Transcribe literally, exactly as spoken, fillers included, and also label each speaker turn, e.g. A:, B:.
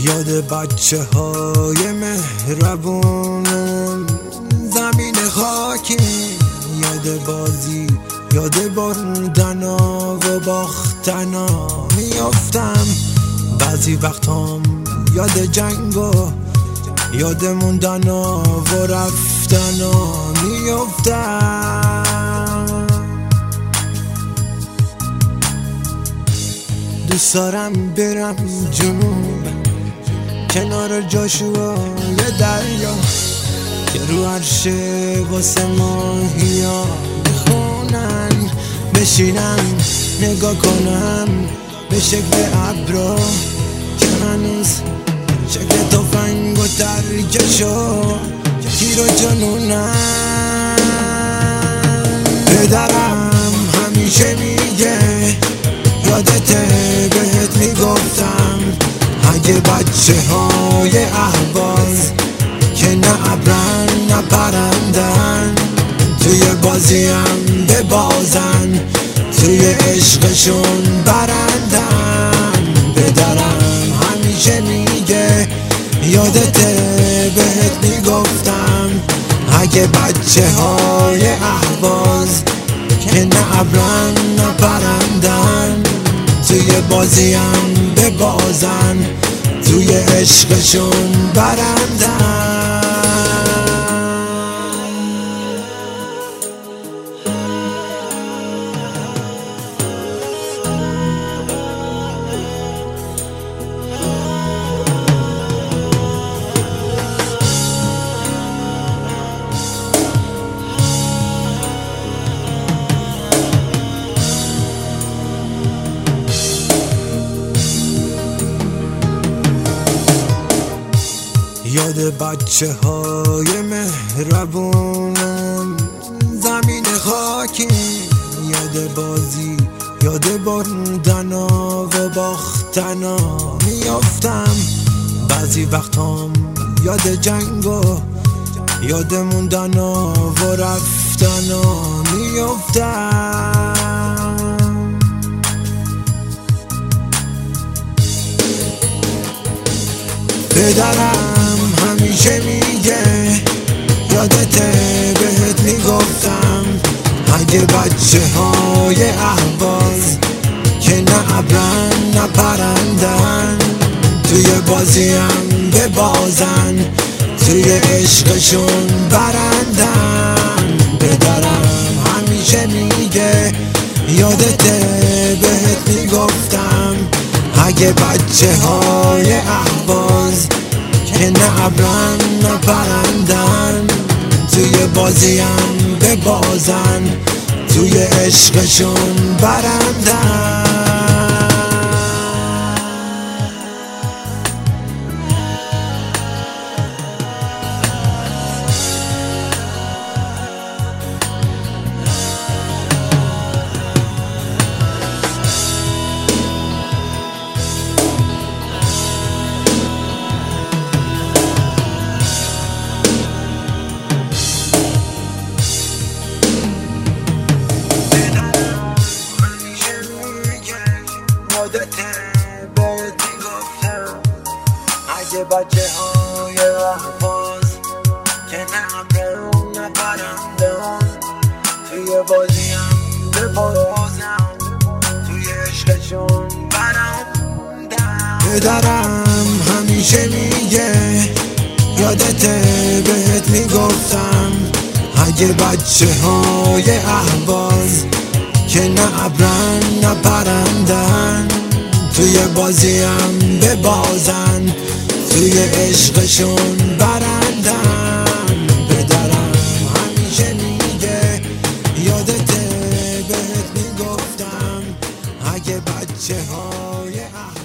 A: یاد بچه های مهربونم زمین خاکی، یاد بازی، یاد بردنا و باختنا میافتم. بعضی وقتام یاد جنگا، یاد موندنا و رفتنا میافتم. دوست دارم برم جنوب کنار جاشوا یه دریا که رو عرش واسه ماهیا میخونن، بشینم نگاه کنم به شکل ابرا که هنوز شکل تفنگ و ترکشو تیر و جنونن. پدرم همیشه میگه یادته بهت میگفتم اگه بچه های اهواز که نه ابرن نه پرندن توی بازیم ببازن، توی عشقشون برندن. پدرم همیشه میگه یادته بهت میگفتم اگه بچه های اهواز که نه ابرن نه پرندن توی بازیم ببازن، توی عشقشون برندن. یاد بچه های مهربونم زمین خاکی، یاد بازی، یاد بردنا و باختنا میافتم. بعضی وقتام یاد جنگا، یاد موندنا و رفتنا میافتم. پدرم همیشه میگه یادته بهت میگفتم اگه بچه های اهواز که نه ابرن نه پرندن توی بازیم ببازن، توی عشقشون برندن. پدرم همیشه میگه یادته بهت میگفتم اگه بچه های اهواز که نه ابرن نه پرندن توی بازیم ببازن، توی عشقشون برندن. یادته بهت میگفتم اگه بچه های احواز که نه ابرن نه پرندن توی بازیم ببازن، توی عشقشون برندن. پدرم همیشه میگه یادته بهت میگفتم اگه بچه های اهواز که نه ابرن نه پرندن توی بازیم ببازن، توی عشقشون برندن. پدرم همیشه میگه یادته بهت میگفتم اگه بچه های